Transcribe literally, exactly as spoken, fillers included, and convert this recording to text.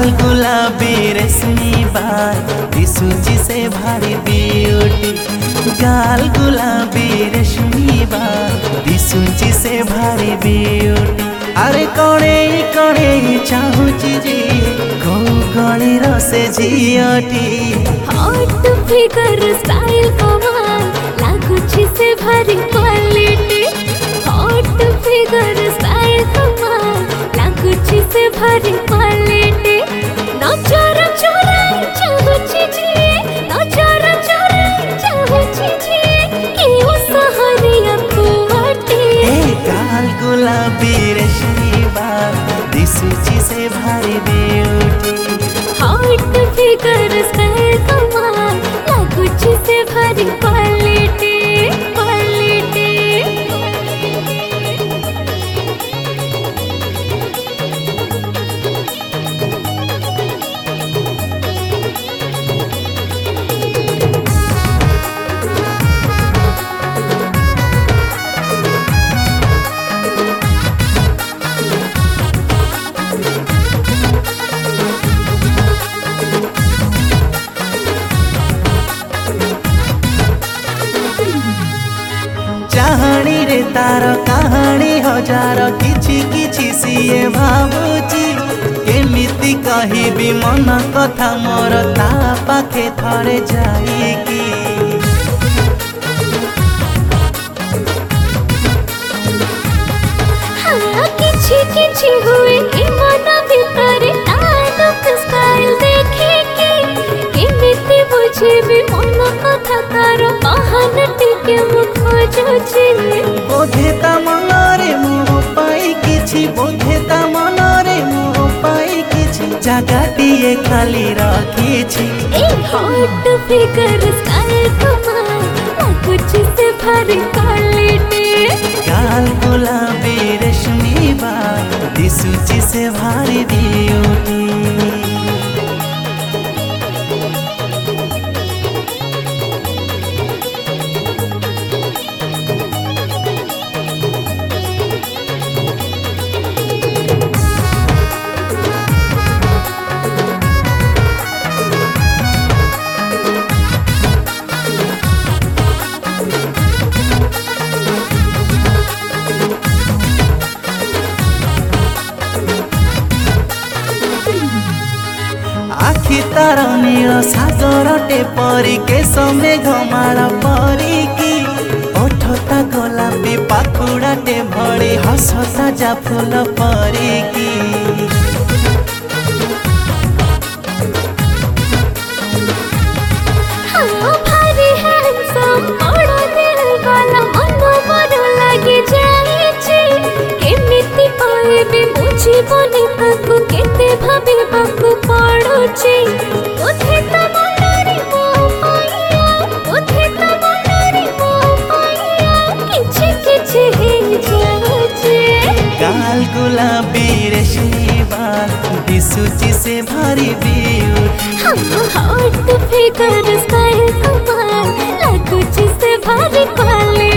गाल गुलाबी रेशमी बाल दिसुची से भारी ब्यूटी। गाल गुलाबी रेशमी बाल दिसुची से भारी ब्यूटी। अरे कणे कणे चाहूची जी कौ गणी रसे झियटी। हॉट फिगर स्टाइल कमाल लागुची से भारी क्वालिटी। हॉट फिगर स्टाइल कमाल लागुची से भारी क्वालिटी। नजर चोराई चाहूची जी नजर चोराई चाहूची जी क्यों सहरिया कुआटी। गाल गुलाबी रेशमी बाल दिसुची से भारी ब्यूटी। हॉट फिगर स्टाइल कमाल लागुची से भारी क्वालिटी क्वालिटी। चाहणी रे तार कहानी हजार किछि किछि सिए भाबुची। केमिति कहिबी मन कथा मोर ता पाखे थरे जाइकी। हाँ किछि किछि हुए कि मन भितरे तारक स्टाइल देखिकी। केमिति बुझिबी मन कथा तार बहाना टिके मु खोजुची। बोधे ता मनरे मो पाई किछि बोधे ता मनरे मो पाई किछि जगाटिए खाली रखिछि। ए हॉट फिगर स्टाइल कमाल लागुची से भारी क्वालिटी। गाल गुलाबी रेशमी बाल दिसुची से भारी ब्यूटी। आखि तार नील सागरटे परी केश मेघमाल परिकी। ओठता गोलापी पाखुड़ाटे भली हसता जा फूल परिकी। हाँ भारी हैंडसम बड़ा दिल वाला मन मोर लागे जाइछि। केमिति पाइबी मु जीवने ताकू केते भाबिबाकू पड़ुछि। बोधे त मनरे मो पाइया बोधे त मनरे मो पाइया किछि किछि हे जाउछि। गाल गुलाबी रेशमी बाल दिसुची से भारी ब्यूटी। हॉट फिगर स्टाइल कमाल लागुची से भारी क्वालिटी।